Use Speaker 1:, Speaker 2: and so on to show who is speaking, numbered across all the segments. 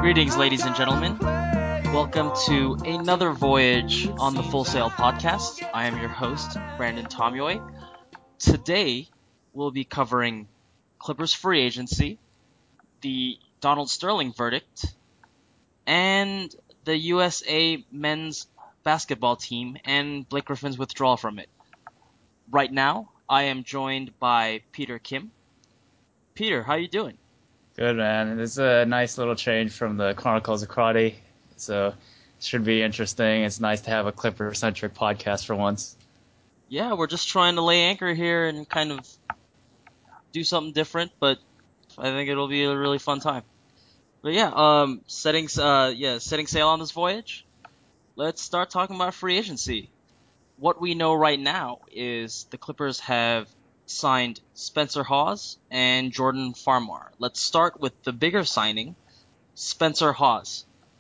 Speaker 1: Greetings, ladies and gentlemen. Welcome to another voyage on the Full Sail podcast. I am your host, Brandon Tomyoy. Today, we'll be covering Clippers free agency, the Donald Sterling verdict, and the USA men's basketball team and Blake Griffin's withdrawal from it. Right now, I am joined by Peter Kim. Peter, how you doing?
Speaker 2: Good, man. It's a nice little change from the Chronicles of Karate, so it should be interesting. It's nice to have a Clipper-centric podcast for once.
Speaker 1: Yeah, we're just trying to lay anchor here and kind of do something different, but I think it'll be a really fun time. But yeah, setting sail on this voyage. Let's start talking about free agency. What we know right now is the Clippers have signed Spencer Hawes and Jordan Farmar. Let's start with the bigger signing, Spencer Hawes.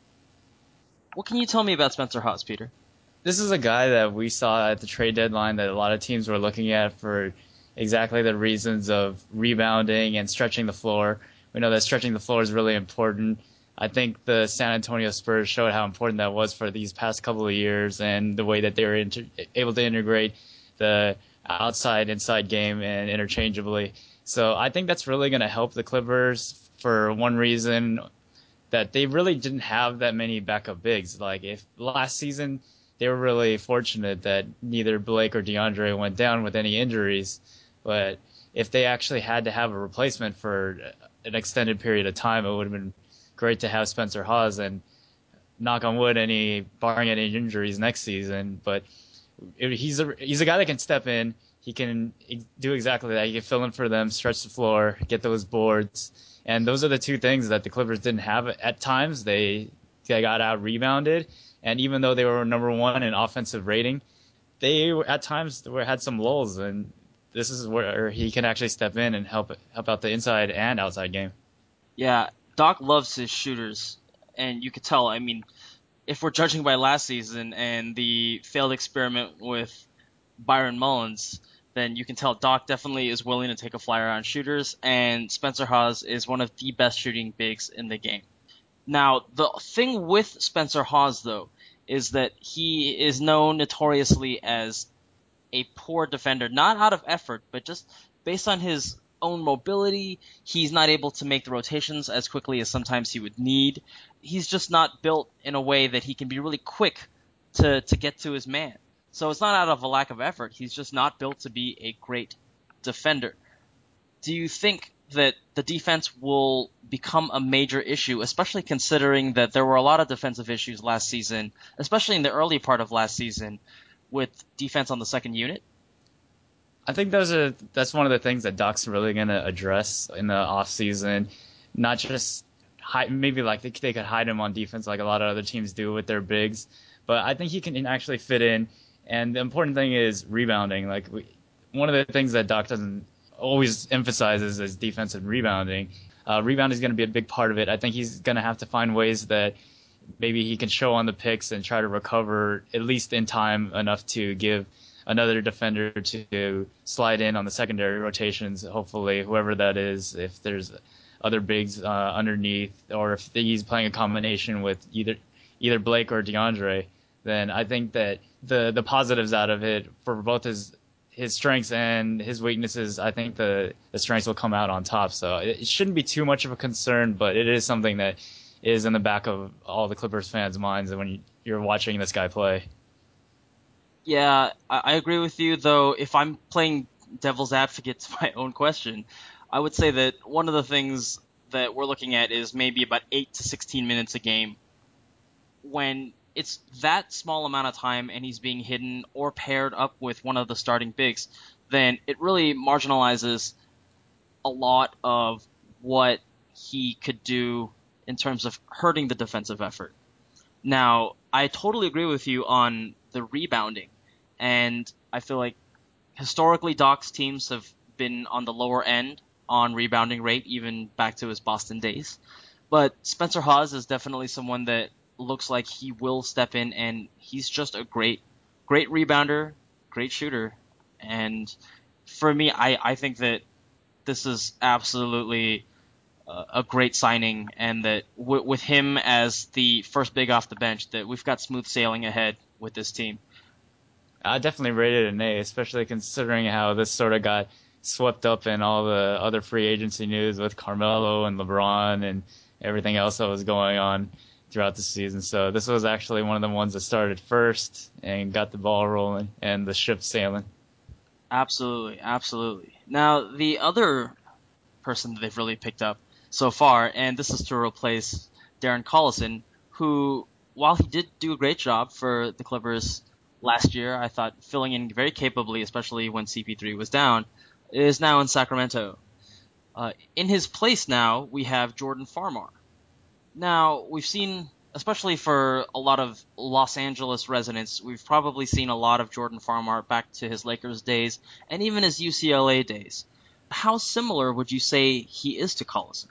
Speaker 1: What can you tell me about Spencer Hawes, Peter?
Speaker 2: This is a guy that we saw at the trade deadline that a lot of teams were looking at for exactly the reasons of rebounding and stretching the floor. We know that stretching the floor is really important. I think the San Antonio Spurs showed how important that was for these past couple of years and the way that they were able to integrate the outside-inside game and interchangeably. So I think that's really going to help the Clippers for one reason, that they really didn't have that many backup bigs. Like, if last season they were really fortunate that neither Blake or DeAndre went down with any injuries, but if they actually had to have a replacement for an extended period of time, it would have been great to have Spencer Hawes, and knock on wood, barring any injuries next season. But he's a guy that can step in. He can do exactly that. He can fill in for them, stretch the floor, get those boards. And those are the two things that the Clippers didn't have at times. They got out rebounded, and even though they were number one in offensive rating, they at times had some lulls. And this is where he can actually step in and help out the inside and outside game.
Speaker 1: Yeah, Doc loves his shooters, and you could tell. I mean, if we're judging by last season and the failed experiment with Byron Mullins, then you can tell Doc definitely is willing to take a flyer on shooters, and Spencer Hawes is one of the best shooting bigs in the game. Now, the thing with Spencer Hawes, though, is that he is known notoriously as a poor defender, not out of effort, but just based on his own mobility. He's not able to make the rotations as quickly as sometimes he would need. He's just not built in a way that he can be really quick to get to his man. So it's not out of a lack of effort. He's just not built to be a great defender. Do you think that the defense will become a major issue, especially considering that there were a lot of defensive issues last season, especially in the early part of last season, with defense on the second unit?
Speaker 2: I think that's one of the things that Doc's really going to address in the offseason. Not just maybe like they could hide him on defense like a lot of other teams do with their bigs, but I think he can actually fit in. And the important thing is rebounding. Like, one of the things that Doc doesn't always emphasizes is defensive rebounding. Rebound is going to be a big part of it. I think he's going to have to find ways that maybe he can show on the picks and try to recover at least in time enough to give another defender to slide in on the secondary rotations, hopefully, whoever that is, if there's other bigs underneath, or if he's playing a combination with either Blake or DeAndre, then I think that the positives out of it for both his strengths and his weaknesses, I think the strengths will come out on top. So it shouldn't be too much of a concern, but it is something that is in the back of all the Clippers fans' minds when you're watching this guy play.
Speaker 1: Yeah, I agree with you, though. If I'm playing devil's advocate to my own question, I would say that one of the things that we're looking at is maybe about 8 to 16 minutes a game. When it's that small amount of time and he's being hidden or paired up with one of the starting bigs, then it really marginalizes a lot of what he could do in terms of hurting the defensive effort. Now, I totally agree with you on the rebounding, and I feel like historically Doc's teams have been on the lower end on rebounding rate, even back to his Boston days. But Spencer Hawes is definitely someone that looks like he will step in, and he's just a great rebounder, great shooter. And for me, I think that this is absolutely a great signing, and that with him as the first big off the bench, that we've got smooth sailing ahead with this team.
Speaker 2: I definitely rated an A, especially considering how this sort of got swept up in all the other free agency news with Carmelo and LeBron and everything else that was going on throughout the season. So this was actually one of the ones that started first and got the ball rolling and the ship sailing.
Speaker 1: Absolutely, absolutely. Now, the other person that they've really picked up so far, and this is to replace Darren Collison, who, while he did do a great job for the Clippers last year, I thought filling in very capably, especially when CP3 was down, is now in Sacramento. In his place now, we have Jordan Farmar. Now, we've seen, especially for a lot of Los Angeles residents, we've probably seen a lot of Jordan Farmar back to his Lakers days and even his UCLA days. How similar would you say he is to Collison?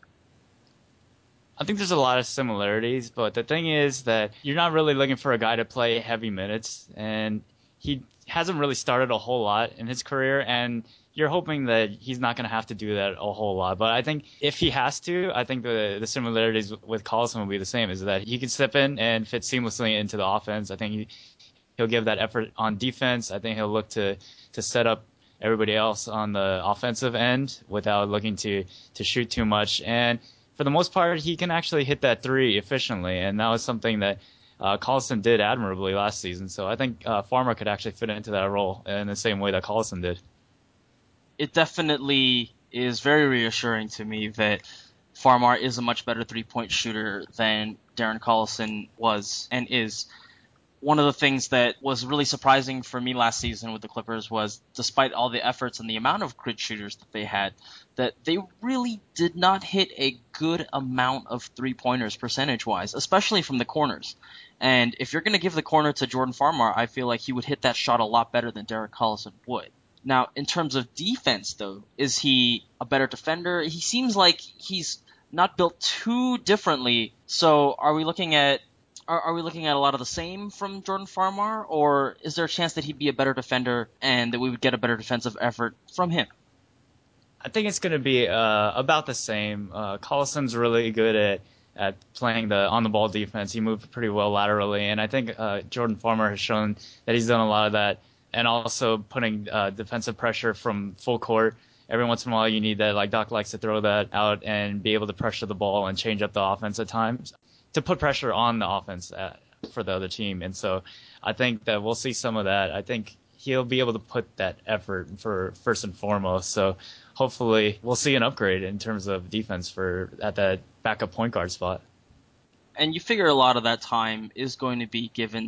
Speaker 2: I think there's a lot of similarities, but the thing is that you're not really looking for a guy to play heavy minutes, and he hasn't really started a whole lot in his career, and you're hoping that he's not going to have to do that a whole lot. But I think if he has to, I think the similarities with Collison will be the same, is that he can step in and fit seamlessly into the offense. I think he'll give that effort on defense. I think he'll look to set up everybody else on the offensive end without looking to shoot too much. And for the most part, he can actually hit that three efficiently, and that was something that Collison did admirably last season. So I think Farmer could actually fit into that role in the same way that Collison did.
Speaker 1: It definitely is very reassuring to me that Farmar is a much better three-point shooter than Darren Collison was and is. One of the things that was really surprising for me last season with the Clippers was, despite all the efforts and the amount of grid shooters that they had, that they really did not hit a good amount of three-pointers percentage-wise, especially from the corners. And if you're going to give the corner to Jordan Farmar, I feel like he would hit that shot a lot better than Derek Collison would. Now, in terms of defense, though, is he a better defender? He seems like he's not built too differently. So are we looking at a lot of the same from Jordan Farmar, or is there a chance that he'd be a better defender and that we would get a better defensive effort from him?
Speaker 2: I think it's going to be about the same. Collison's really good at playing the on the ball defense. He moved pretty well laterally, and I think Jordan Farmer has shown that he's done a lot of that, and also putting defensive pressure from full court. Every once in a while, you need that. Like Doc likes to throw that out and be able to pressure the ball and change up the offense at times to put pressure on the offense for the other team. And so I think that we'll see some of that. I think he'll be able to put that effort for first and foremost. So hopefully we'll see an upgrade in terms of defense for at that backup point guard spot.
Speaker 1: And you figure a lot of that time is going to be given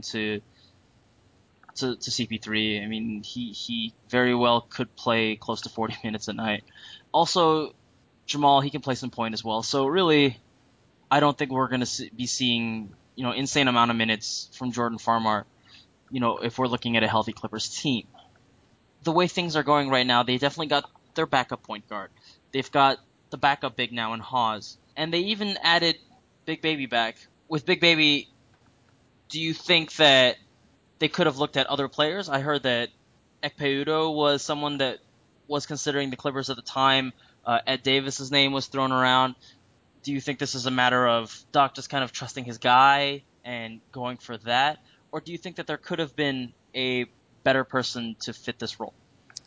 Speaker 1: to CP3. I mean, he very well could play close to 40 minutes a night. Also, Jamal, he can play some point as well. So really, I don't think we're going to be seeing, insane amount of minutes from Jordan Farmar, if we're looking at a healthy Clippers team. The way things are going right now, they definitely got their backup point guard. They've got the backup big now in Hawes. And they even added Big Baby back. With Big Baby, do you think that they could have looked at other players? I heard that Ekpeudo was someone that was considering the Clippers at the time. Ed Davis's name was thrown around. Do you think this is a matter of Doc just kind of trusting his guy and going for that? Or do you think that there could have been a better person to fit this role?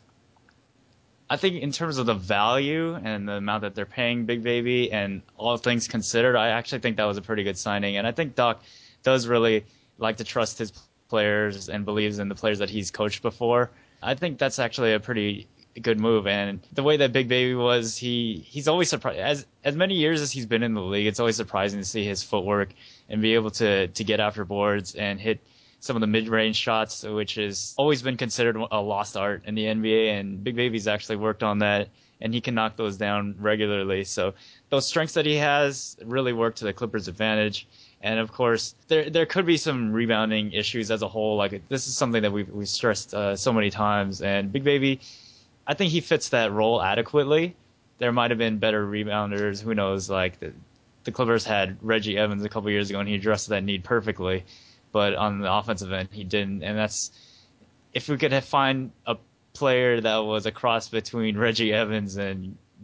Speaker 2: I think in terms of the value and the amount that they're paying Big Baby and all things considered, I actually think that was a pretty good signing. And I think Doc does really like to trust his players and believes in the players that he's coached before. I think that's actually a pretty good move. And the way that Big Baby was, he's always surprised. As many years as he's been in the league, it's always surprising to see his footwork and be able to get after boards and hit some of the mid-range shots, which has always been considered a lost art in the NBA. And Big Baby's actually worked on that, and he can knock those down regularly. So those strengths that he has really work to the Clippers' advantage. And of course, there could be some rebounding issues as a whole. Like this is something that we've stressed so many times. And Big Baby, I think he fits that role adequately. There might have been better rebounders. Who knows? Like the Clippers had Reggie Evans a couple years ago, and he addressed that need perfectly. But on the offensive end, he didn't. And that's if we could find a player that was a cross between Reggie Evans and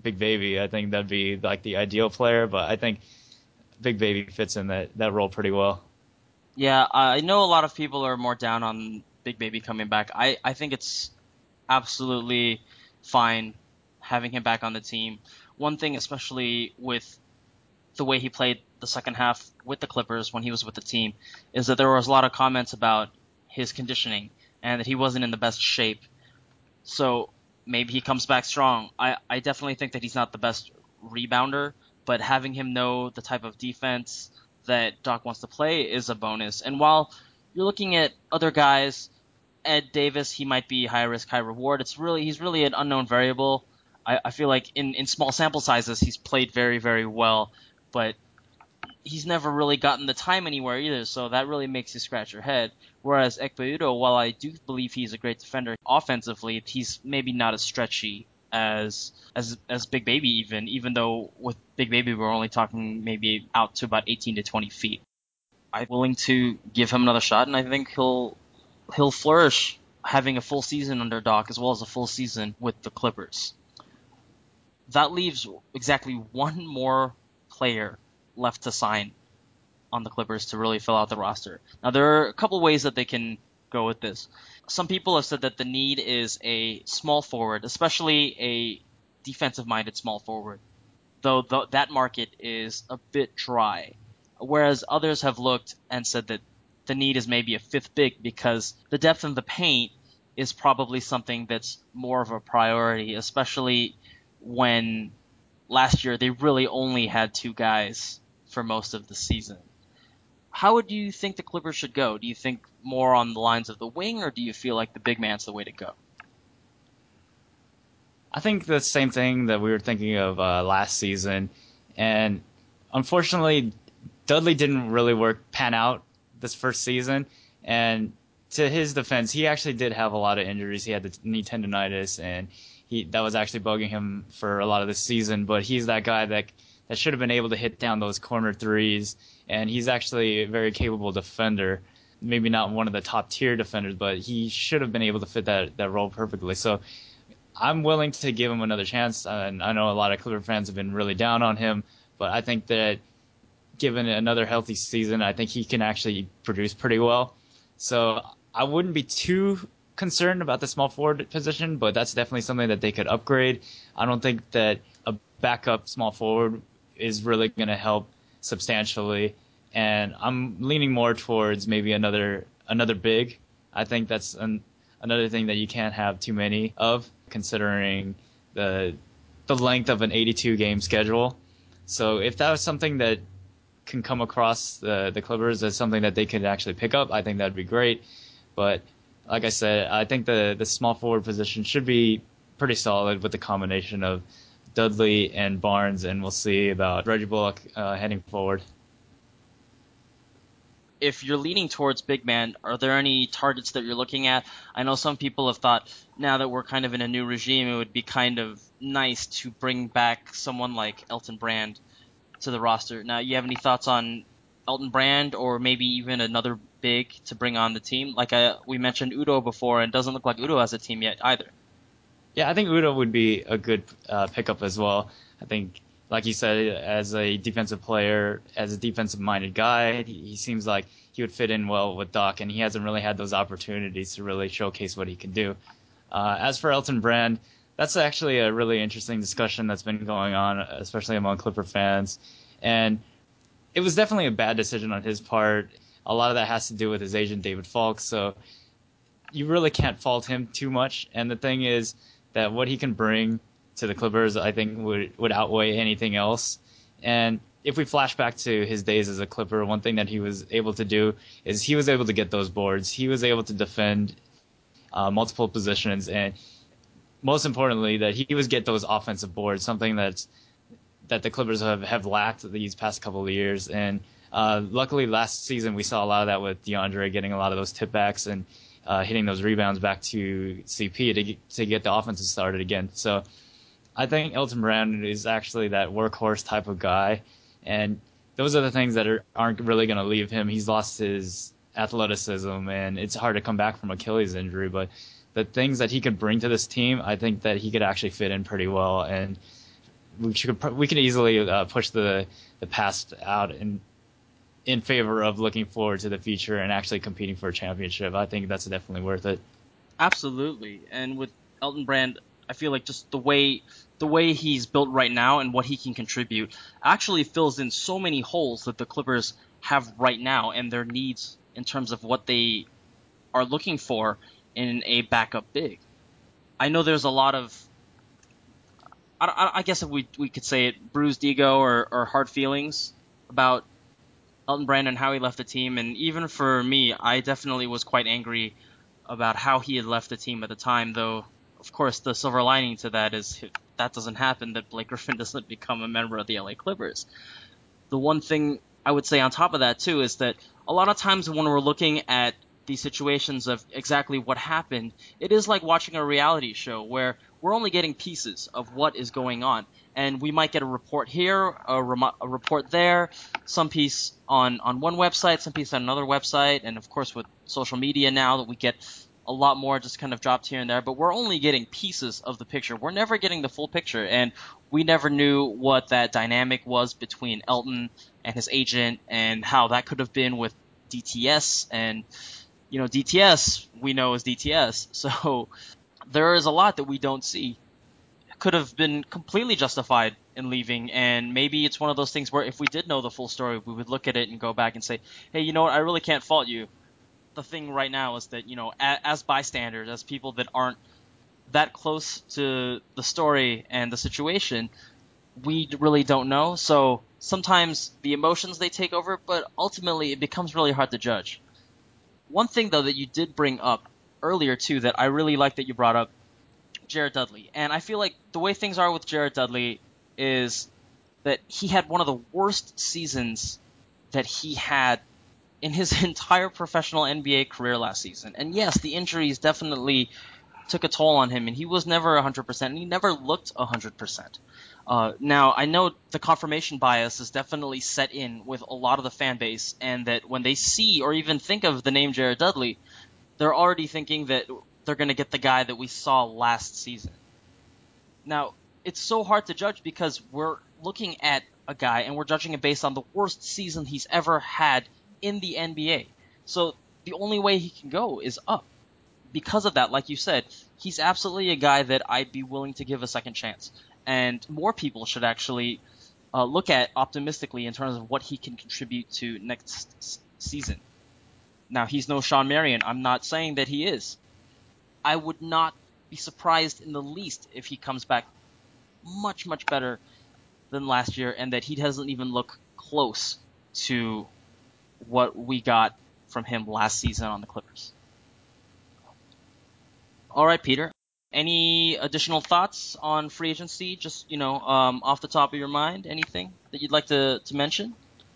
Speaker 2: Big Baby. I think that'd be like the ideal player, but I think Big Baby fits in that role pretty well.
Speaker 1: Yeah, I know a lot of people are more down on Big Baby coming back. I think it's absolutely fine having him back on the team. One thing, especially with the way he played the second half with the Clippers when he was with the team, is that there was a lot of comments about his conditioning and that he wasn't in the best shape. So maybe he comes back strong. I definitely think that he's not the best rebounder, but having him know the type of defense that Doc wants to play is a bonus. And while you're looking at other guys, Ed Davis, he might be high risk, high reward. He's really an unknown variable. I feel like in small sample sizes he's played very, very well, but he's never really gotten the time anywhere either, so that really makes you scratch your head. Whereas Ekpe Udoh, while I do believe he's a great defender offensively, he's maybe not as stretchy as Big Baby even though with Big Baby we're only talking maybe out to about 18 to 20 feet. I'm willing to give him another shot, and I think he'll flourish having a full season under Doc as well as a full season with the Clippers. That leaves exactly one more player left to sign on the Clippers to really fill out the roster. Now, there are a couple ways that they can go with this. Some people have said that the need is a small forward, especially a defensive-minded small forward, though that market is a bit dry. Whereas others have looked and said that the need is maybe a fifth big because the depth in the paint is probably something that's more of a priority, especially when last year they really only had two guys for most of the season. How would you think the Clippers should go? Do you think more on the lines of the wing, or do you feel like the big man's the way to go?
Speaker 2: I think the same thing that we were thinking of last season, and unfortunately, Dudley didn't really pan out this first season. And to his defense, he actually did have a lot of injuries. He had the knee tendonitis, and that was actually bugging him for a lot of the season. But he's that guy that should have been able to hit down those corner threes, and he's actually a very capable defender. Maybe not one of the top tier defenders, but he should have been able to fit that role perfectly. So I'm willing to give him another chance, and I know a lot of Clipper fans have been really down on him, but I think that given another healthy season, I think he can actually produce pretty well. So I wouldn't be too concerned about the small forward position, but that's definitely something that they could upgrade. I don't think that a backup small forward is really going to help substantially, and I'm leaning more towards maybe another big. I think that's another thing that you can't have too many of, considering the length of an 82 game schedule. So if that was something that can come across the Clippers as something that they could actually pick up, I think that'd be great. But like I said, I think the small forward position should be pretty solid with the combination of Dudley and Barnes, and we'll see about Reggie Bullock heading forward.
Speaker 1: If you're leaning towards big man, are there any targets that you're looking at? I know some people have thought now that we're kind of in a new regime, it would be kind of nice to bring back someone like Elton Brand to the roster. Now, you have any thoughts on Elton Brand or maybe even another big to bring on the team? Like we mentioned Udoh before, and it doesn't look like Udoh has a team yet either.
Speaker 2: Yeah, I think Udoh would be a good pickup as well. I think, like you said, as a defensive player, as a defensive-minded guy, he seems like he would fit in well with Doc, and he hasn't really had those opportunities to really showcase what he can do. As for Elton Brand, that's actually a really interesting discussion that's been going on, especially among Clipper fans. And it was definitely a bad decision on his part. A lot of that has to do with his agent, David Falk, so you really can't fault him too much. And the thing is that what he can bring to the Clippers, I think, would outweigh anything else. And if we flash back to his days as a Clipper, one thing that he was able to do is he was able to get those boards. He was able to defend multiple positions, and most importantly, that he was get those offensive boards, something that the Clippers have lacked these past couple of years. And luckily, last season we saw a lot of that with DeAndre getting a lot of those tip backs and hitting those rebounds back to CP to get the offenses started again. So I think Elton Brand is actually that workhorse type of guy, and those are the things that aren't really going to leave him. He's lost his athleticism, and it's hard to come back from Achilles injury, but the things that he could bring to this team, I think that he could actually fit in pretty well. And we can easily push the past out in favor of looking forward to the future and actually competing for a championship. I think that's definitely worth it.
Speaker 1: Absolutely. And with Elton Brand, I feel like just the way he's built right now and what he can contribute actually fills in so many holes that the Clippers have right now and their needs in terms of what they are looking for in a backup big. I know there's a lot of I guess if we could say it, bruised ego or hard feelings about Elton Brand and how he left the team. And even for me, I definitely was quite angry about how he had left the team at the time, though, of course, the silver lining to that is if that doesn't happen, that Blake Griffin doesn't become a member of the LA Clippers. The one thing I would say on top of that, too, is that a lot of times when we're looking at these situations of exactly what happened, it is like watching a reality show where we're only getting pieces of what is going on. And we might get a report here, a report there, some piece on one website, some piece on another website, and of course with social media now that we get a lot more just kind of dropped here and there, but we're only getting pieces of the picture. We're never getting the full picture, and we never knew what that dynamic was between Elton and his agent and how that could have been with DTS. And DTS we know is DTS. So there is a lot that we don't see. Could have been completely justified in leaving, and maybe it's one of those things where if we did know the full story, we would look at it and go back and say, hey, you know what, I really can't fault you. The thing right now is that, as bystanders, as people that aren't that close to the story and the situation, we really don't know. So sometimes the emotions they take over, but ultimately it becomes really hard to judge. One thing though that you did bring up earlier too that I really like that you brought up, Jared Dudley. And I feel like the way things are with Jared Dudley is that he had one of the worst seasons that he had in his entire professional NBA career last season. And yes, the injuries definitely took a toll on him, and he was never 100%, and he never looked 100%. Now, I know the confirmation bias is definitely set in with a lot of the fan base, and that when they see or even think of the name Jared Dudley, they're already thinking that they're going to get the guy that we saw last season. Now, it's so hard to judge because we're looking at a guy and we're judging it based on the worst season he's ever had in the NBA. So the only way he can go is up. Because of that, like you said, he's absolutely a guy that I'd be willing to give a second chance. And more people should actually look at optimistically in terms of what he can contribute to next season. Now, he's no Sean Marion. I'm not saying that he is. I would not be surprised in the least if he comes back much, much better than last year and that he doesn't even look close to what we got from him last season on the Clippers. All right, Peter. Any additional thoughts on free agency? Just, off the top of your mind, anything that you'd like to mention?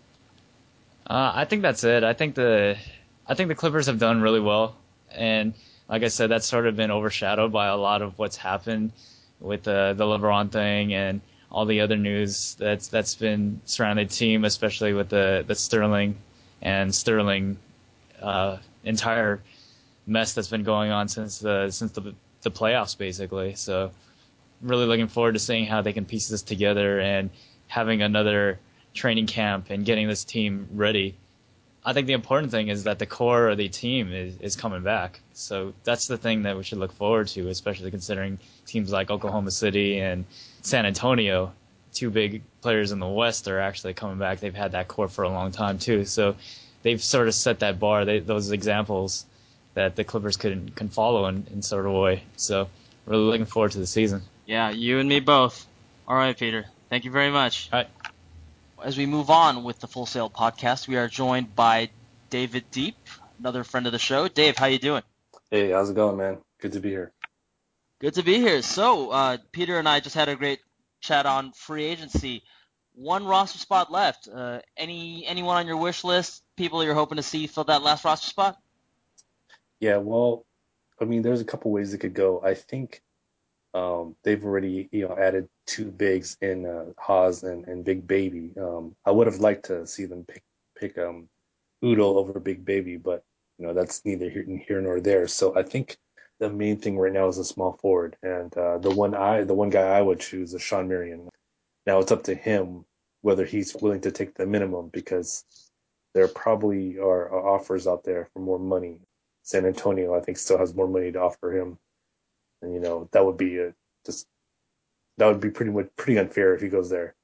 Speaker 2: I think that's it. I think the Clippers have done really well, and like I said, that's sort of been overshadowed by a lot of what's happened with the LeBron thing and all the other news that's been surrounding the team, especially with the Sterling entire mess that's been going on since the playoffs basically. So really looking forward to seeing how they can piece this together and having another training camp and getting this team ready. I think the important thing is that the core of the team is coming back. So that's the thing that we should look forward to, especially considering teams like Oklahoma City and San Antonio, two big players in the West, are actually coming back. They've had that core for a long time too. So they've sort of set that bar, those examples that the Clippers can follow in sort of a way. So really looking forward to the season.
Speaker 1: Yeah, you and me both. All right, Peter. Thank you very much.
Speaker 2: All right.
Speaker 1: As we move on with the Full Sail podcast, we are joined by David Deep, another friend of the show. Dave, how you doing?
Speaker 3: Hey, how's it going, man? Good to be here.
Speaker 1: Good to be here. So, Peter and I just had a great chat on free agency. One roster spot left. Anyone on your wish list? People you're hoping to see fill that last roster spot?
Speaker 3: Yeah, well, I mean, there's a couple ways it could go. I think they've already, added two bigs in Haas and Big Baby. I would have liked to see them pick Udo over Big Baby, but that's neither here nor there. So I think the main thing right now is a small forward, and the one guy I would choose is Sean Marion. Now it's up to him whether he's willing to take the minimum because there probably are offers out there for more money. San Antonio, I think, still has more money to offer him, and that would be just that would be pretty unfair if he goes there.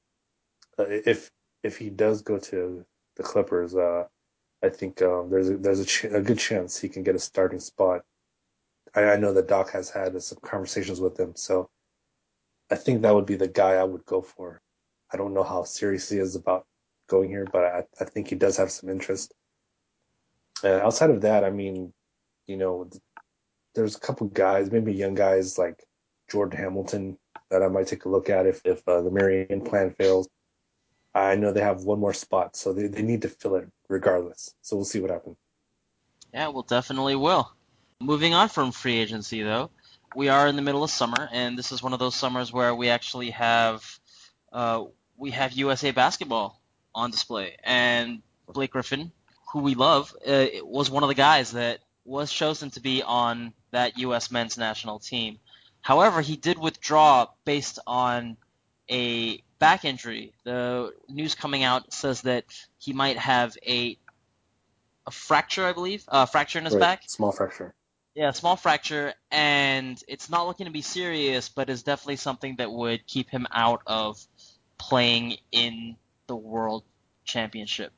Speaker 3: If he does go to the Clippers, I think there's a good chance he can get a starting spot. I know that Doc has had some conversations with him, so I think that would be the guy I would go for. I don't know how serious he is about going here, but I think he does have some interest. Outside of that, I mean, you know, there's a couple guys, maybe young guys like Jordan Hamilton that I might take a look at if the Marion plan fails. I know they have one more spot, so they need to fill it regardless. So we'll see what happens.
Speaker 1: Yeah, we'll definitely will. Moving on from free agency, though, we are in the middle of summer, and this is one of those summers where we actually uh, have USA basketball on display. And Blake Griffin, who we love, was one of the guys that was chosen to be on that U.S. men's national team. However, he did withdraw based on a back injury. The news coming out says that he might have a fracture, I believe, a fracture in his
Speaker 3: Right,
Speaker 1: back.
Speaker 3: small fracture.
Speaker 1: Yeah, small fracture, and it's not looking to be serious, but is definitely something that would keep him out of playing in the World Championship.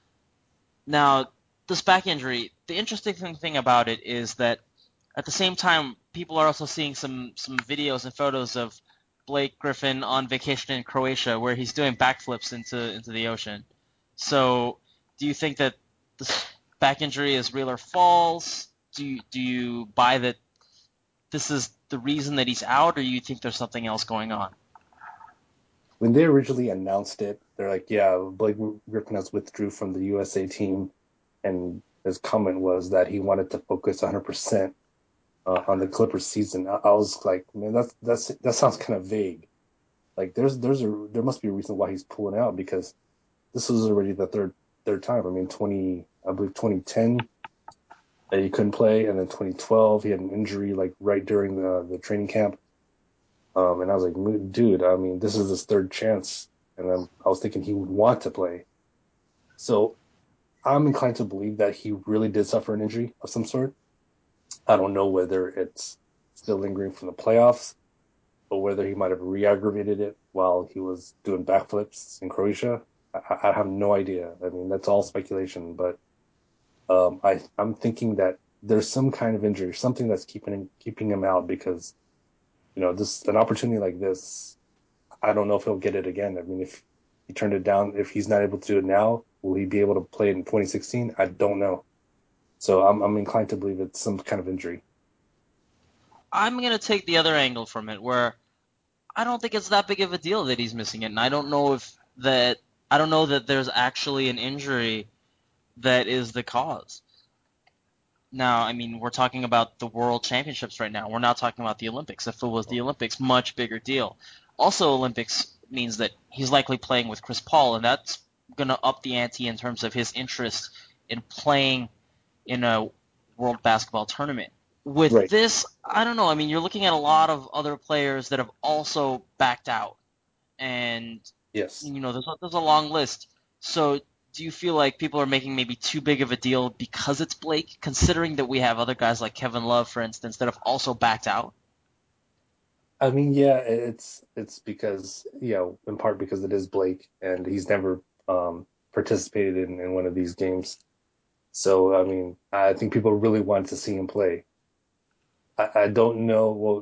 Speaker 1: Now, this back injury, the interesting thing about it is that at the same time, people are also seeing some videos and photos of Blake Griffin on vacation in Croatia where he's doing backflips into the ocean. So, do you think that this back injury is real or false? Do you buy that this is the reason that he's out, or you think there's something else going on?
Speaker 3: When they originally announced it, they're like, "Yeah, Blake Griffin has withdrew from the USA team," and his comment was that he wanted to focus 100% on the Clippers season. I was like, man, that sounds kind of vague. Like, there must be a reason why he's pulling out because this was already the third time. I mean, I believe 2010 that he couldn't play, and then 2012 he had an injury like right during the training camp. And I was like, dude, I mean, this is his third chance, and I was thinking he would want to play. So I'm inclined to believe that he really did suffer an injury of some sort. I don't know whether it's still lingering from the playoffs or whether he might have re-aggravated it while he was doing backflips in Croatia. I have no idea. I mean, that's all speculation, but I'm thinking that there's some kind of injury, something that's keeping him out because this an opportunity like this. I don't know if he'll get it again. I mean, if he turned it down, if he's not able to do it now, will he be able to play it in 2016? I don't know. So I'm inclined to believe it's some kind of injury.
Speaker 1: I'm gonna take the other angle from it, where I don't think it's that big of a deal that he's missing it, and I don't know that there's actually an injury that is the cause. Now, I mean, we're talking about the World Championships right now. We're not talking about the Olympics. If it was the Olympics, much bigger deal. Also, Olympics means that he's likely playing with Chris Paul, and that's gonna up the ante in terms of his interest in playing in a World Basketball Tournament. With
Speaker 3: Right.
Speaker 1: this, I don't know. I mean, you're looking at a lot of other players that have also backed out, and
Speaker 3: Yes.
Speaker 1: there's a long list. So, do you feel like people are making maybe too big of a deal because it's Blake, considering that we have other guys like Kevin Love, for instance, that have also backed out?
Speaker 3: I mean, yeah, it's because in part because it is Blake and he's never participated in one of these games. So I mean, I think people really want to see him play. I don't know. Well,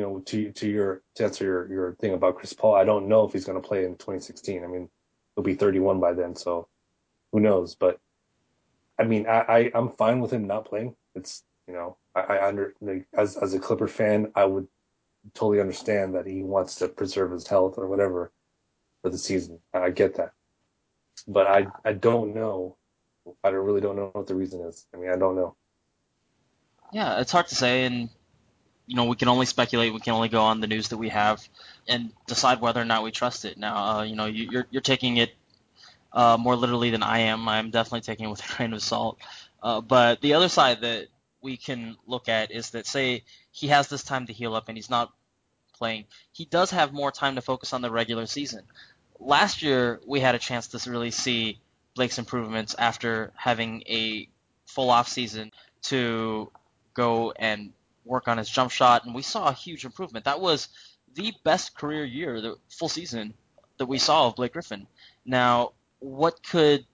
Speaker 3: to answer your thing about Chris Paul, I don't know if he's going to play in 2016. I mean, he'll be 31 by then, so who knows? But I mean, I'm fine with him not playing. It's I under like, as a Clipper fan, I would totally understand that he wants to preserve his health or whatever for the season. I get that, but I don't know. Really don't know what the reason is. I mean, I don't know.
Speaker 1: Yeah, it's hard to say, and we can only speculate. We can only go on the news that we have and decide whether or not we trust it. Now, you're taking it more literally than I am. I'm definitely taking it with a grain of salt. But the other side that we can look at is that, say, he has this time to heal up and he's not playing, he does have more time to focus on the regular season. Last year, we had a chance to really see Blake's improvements after having a full off season to go and work on his jump shot, and we saw a huge improvement. That was the best career year, the full season that we saw of Blake Griffin. Now, what could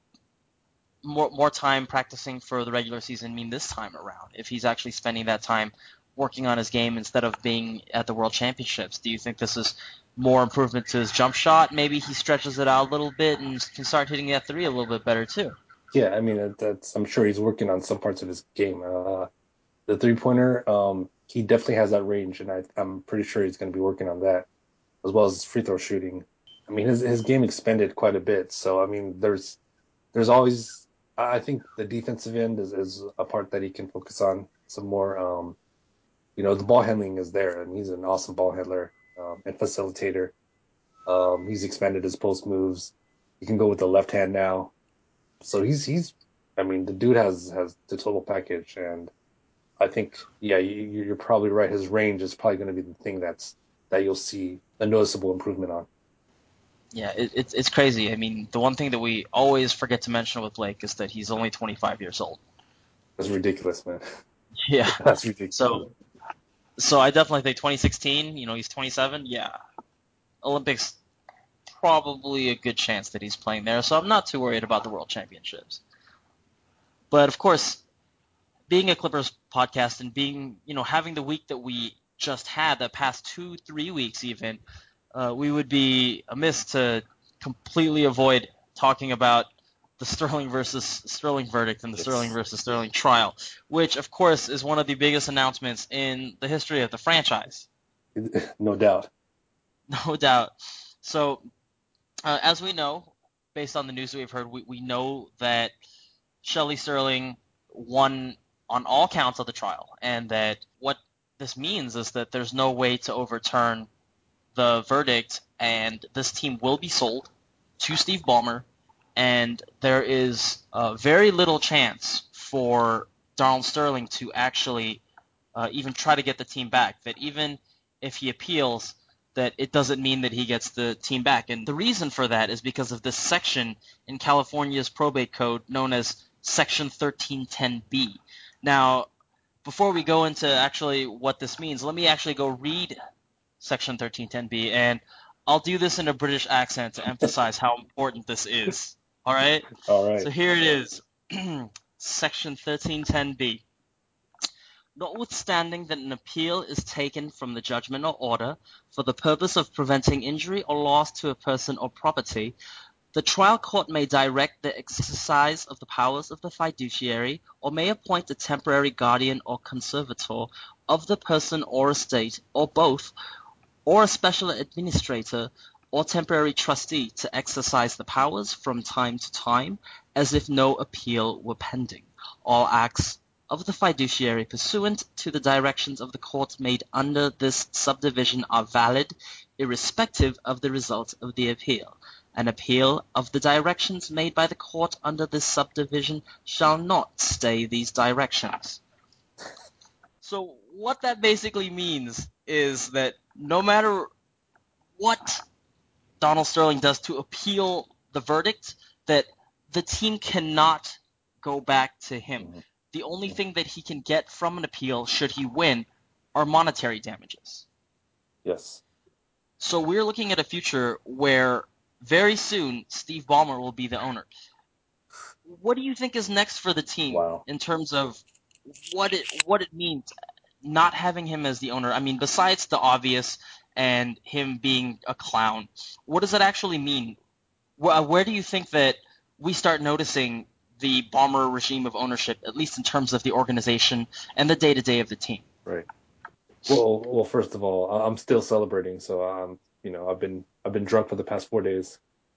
Speaker 1: more time practicing for the regular season mean this time around if he's actually spending that time working on his game instead of being at the World Championships? Do you think this is more improvement to his jump shot? Maybe he stretches it out a little bit and can start hitting that three a little bit better too.
Speaker 3: Yeah, I mean that's I'm sure he's working on some parts of his game. The 3-pointer, he definitely has that range, and I'm pretty sure he's going to be working on that as well as his free throw shooting. I mean, his game expanded quite a bit, so I mean, there's always I think the defensive end is a part that he can focus on some more. The ball handling is there, and he's an awesome ball handler and facilitator. He's expanded his post moves. He can go with the left hand now, so he's. I mean, the dude has the total package, and I think yeah, you're probably right. His range is probably going to be the thing that you'll see a noticeable improvement on.
Speaker 1: Yeah, it's crazy. I mean, the one thing that we always forget to mention with Blake is that he's only 25 years old.
Speaker 3: That's ridiculous, man.
Speaker 1: Yeah.
Speaker 3: That's ridiculous.
Speaker 1: So I definitely think 2016, he's 27. Yeah. Olympics, probably a good chance that he's playing there. So I'm not too worried about the World Championships. But of course, being a Clippers podcast and being, having the week that we just had, the past 2-3 weeks even, we would be amiss to completely avoid talking about the Sterling versus Sterling verdict and the Sterling versus Sterling trial, which of course is one of the biggest announcements in the history of the franchise.
Speaker 3: No doubt.
Speaker 1: No doubt. So, as we know, based on the news that we've heard, we know that Shelley Sterling won on all counts of the trial, and that what this means is that there's no way to overturn the verdict, and this team will be sold to Steve Ballmer, and there is very little chance for Donald Sterling to actually even try to get the team back. That even if he appeals, that it doesn't mean that he gets the team back. And the reason for that is because of this section in California's probate code known as Section 1310B. Now, before we go into actually what this means, let me actually go read Section 1310B, and I'll do this in a British accent to emphasize how important this is. All right?
Speaker 3: All right.
Speaker 1: So here it is. Section 1310B. Notwithstanding that an appeal is taken from the judgment or order for the purpose of preventing injury or loss to a person or property, the trial court may direct the exercise of the powers of the fiduciary or may appoint a temporary guardian or conservator of the person or estate, or both, or a special administrator or temporary trustee to exercise the powers from time to time as if no appeal were pending. All acts of the fiduciary pursuant to the directions of the court made under this subdivision are valid, irrespective of the result of the appeal. An appeal of the directions made by the court under this subdivision shall not stay these directions. So what that basically means is that no matter what Donald Sterling does to appeal the verdict, that the team cannot go back to him.
Speaker 3: Mm-hmm.
Speaker 1: The only thing that he can get from an appeal, should he win, are monetary damages.
Speaker 3: Yes.
Speaker 1: So we're looking at a future where very soon Steve Ballmer will be the owner. What do you think is next for the team
Speaker 3: Wow.
Speaker 1: in terms of what it means not having him as the owner? I mean, besides the obvious and him being a clown, what does that actually mean? Where do you think that we start noticing the Ballmer regime of ownership, at least in terms of the organization and the day-to-day of the team?
Speaker 3: Right. Well. First of all, I'm still celebrating, so I've been drunk for the past 4 days,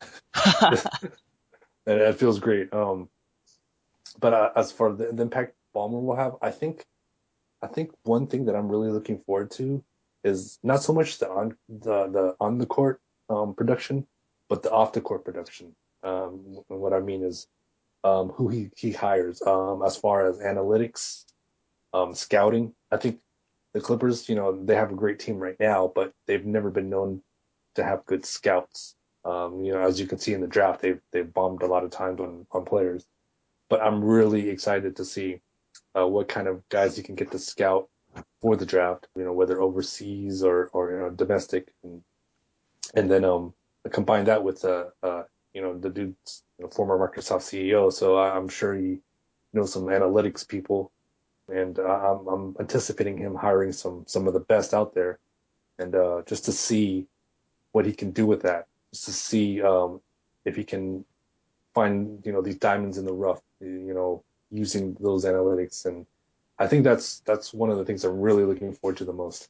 Speaker 3: and it feels great. But as for the impact Ballmer will have, I think one thing that I'm really looking forward to is not so much the on the court production, but the off the court production. What I mean is who he hires as far as analytics, scouting. I think the Clippers, they have a great team right now, but they've never been known to have good scouts. As you can see in the draft, they've bombed a lot of times on players. But I'm really excited to see what kind of guys you can get to scout for the draft. Whether overseas or domestic, and then combine that with the dude's former Microsoft CEO. So I'm sure he knows some analytics people, and I'm anticipating him hiring some of the best out there, and just to see what he can do with that, just to see if he can find these diamonds in the rough, using those analytics. And I think that's one of the things I'm really looking forward to the most.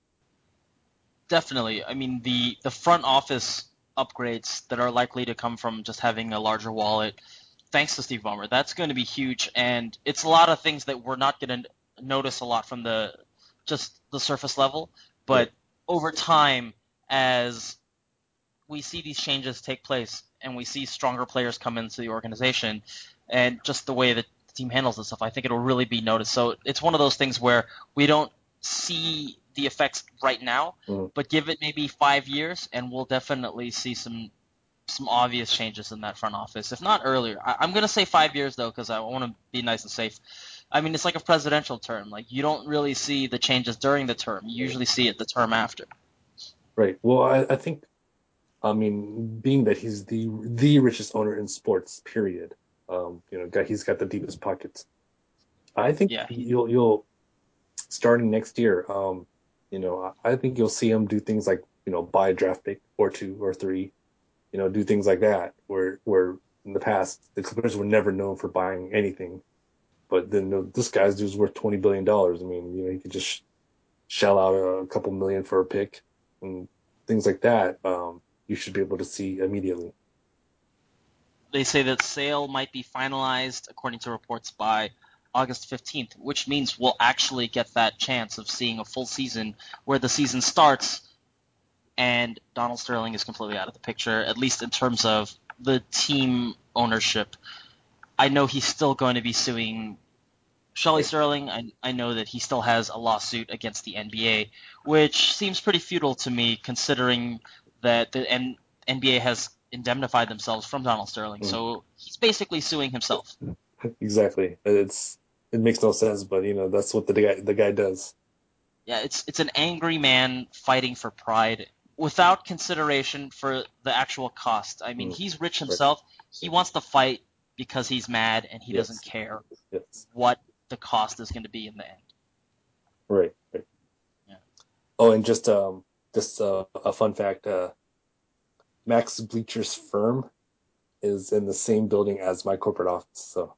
Speaker 1: Definitely. I mean, the front office upgrades that are likely to come from just having a larger wallet, thanks to Steve Ballmer, that's going to be huge. And it's a lot of things that we're not going to notice a lot from just the surface level. But over time, as we see these changes take place and we see stronger players come into the organization, and just the way that the team handles this stuff, I think it'll really be noticed. So it's one of those things where we don't see the effects right now, but give it maybe 5 years, and we'll definitely see some obvious changes in that front office, if not earlier. I'm going to say 5 years, though, because I want to be nice and safe. I mean, it's like a presidential term. Like, you don't really see the changes during the term. You usually see it the term after.
Speaker 3: Right. Well, I think, I mean, being that he's the richest owner in sports, period. He's got the deepest pockets. I think you'll starting next year. I think you'll see him do things like buy a draft pick or two or three. Do things like that where in the past the Clippers were never known for buying anything, but then this guy's dude's worth $20 billion. I mean, he could just shell out a couple million for a pick and things like that. You should be able to see immediately.
Speaker 1: They say that sale might be finalized, according to reports, by August 15th, which means we'll actually get that chance of seeing a full season where the season starts and Donald Sterling is completely out of the picture, at least in terms of the team ownership. I know he's still going to be suing Shelley Sterling. I know that he still has a lawsuit against the NBA, which seems pretty futile to me, considering that the NBA has indemnified themselves from Donald Sterling. So he's basically suing himself.
Speaker 3: Exactly. It makes no sense, but that's what the guy does.
Speaker 1: Yeah, it's an angry man fighting for pride without consideration for the actual cost. I mean, he's rich himself. Right. He wants to fight because he's mad and he doesn't care what the cost is going to be in the end.
Speaker 3: Right. Yeah. Oh, and just a fun fact: Max Bleacher's firm is in the same building as my corporate office. So,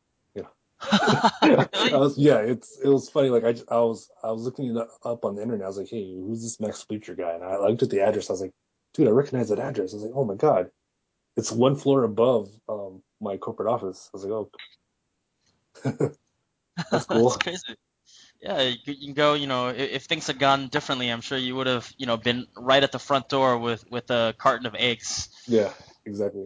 Speaker 1: Really?
Speaker 3: It was funny. Like I was looking it up on the internet. I was like, hey, who's this Max Bleacher guy? And I looked at the address. I was like, dude, I recognize that address. I was like, oh my god, it's one floor above my corporate office. I was like, oh, that's cool.
Speaker 1: That's crazy. Yeah, you can go. If things had gone differently, I'm sure you would have, been right at the front door with a carton of eggs.
Speaker 3: Yeah, exactly.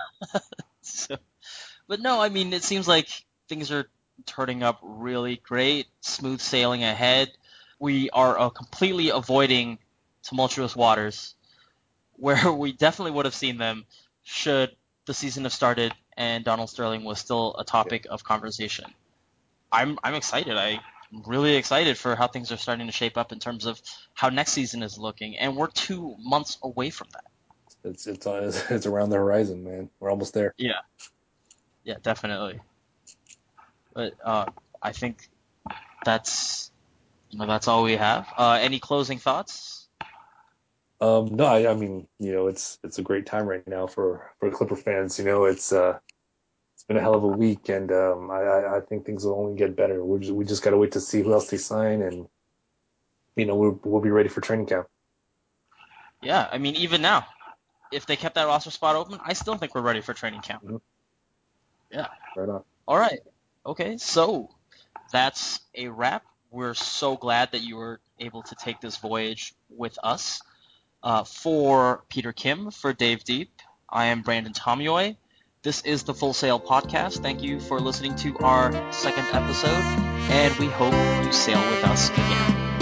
Speaker 1: But no, I mean, it seems like things are turning up really great, smooth sailing ahead. We are completely avoiding tumultuous waters, where we definitely would have seen them should the season have started and Donald Sterling was still a topic of conversation. I'm excited. I'm really excited for how things are starting to shape up in terms of how next season is looking, and we're 2 months away from that.
Speaker 3: It's around the horizon, man. We're almost there.
Speaker 1: Yeah, definitely. But I think that's all we have. Any closing thoughts?
Speaker 3: No, I mean, it's a great time right now for Clipper fans. It's been a hell of a week, and I think things will only get better. We just got to wait to see who else they sign, and we'll be ready for training camp.
Speaker 1: Yeah, I mean, even now, if they kept that roster spot open, I still think we're ready for training camp.
Speaker 3: Mm-hmm.
Speaker 1: Yeah.
Speaker 3: Right on.
Speaker 1: All right. Okay, so that's a wrap. We're so glad that you were able to take this voyage with us. For Peter Kim, for Dave Deep, I am Brandon Tomioy. This is the Full Sail Podcast. Thank you for listening to our second episode, and we hope you sail with us again.